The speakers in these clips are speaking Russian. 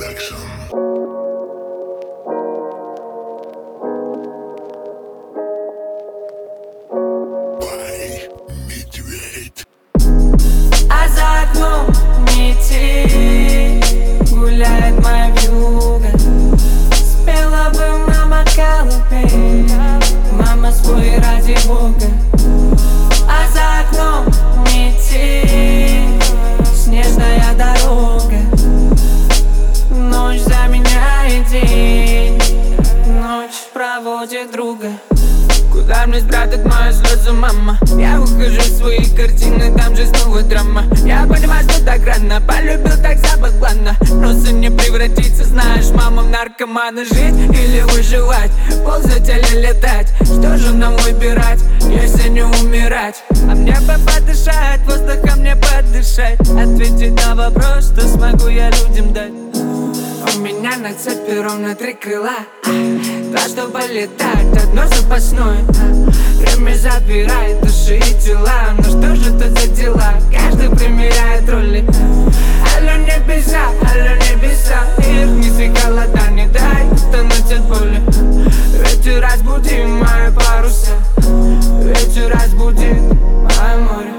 А за окном метель, гуляет моя вьюга. Спела бы мама колыбель, мама, спой ради Бога. А за окном метель, снежная дорога. Ночь заменяет день, ночь проводит друга. Куда мне спрятать мою слезу, мама? Я ухожу в свои картины, там же снова драма. Я понимаю, что так рано, полюбил так забакланно. Просто не превратиться, знаешь, мама, в наркомана. Жить или выживать, ползать или летать? Что же нам выбирать, если не умирать? А мне бы подышать, воздухом мне подышать, ответить на вопрос, что смогу я людям дать. У меня на цепи ровно 3 крыла, 2, чтобы летать, одно запасное. Время забирает души и тела, но что же это за дела? Каждый примеряет роли. Алло, небеса, мир, неси холода, не дай тонуть от боли. Ветер разбуди мои паруса, ветер разбуди мое море.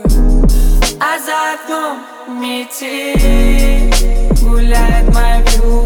А за окном метель, гуляет моя вьюга.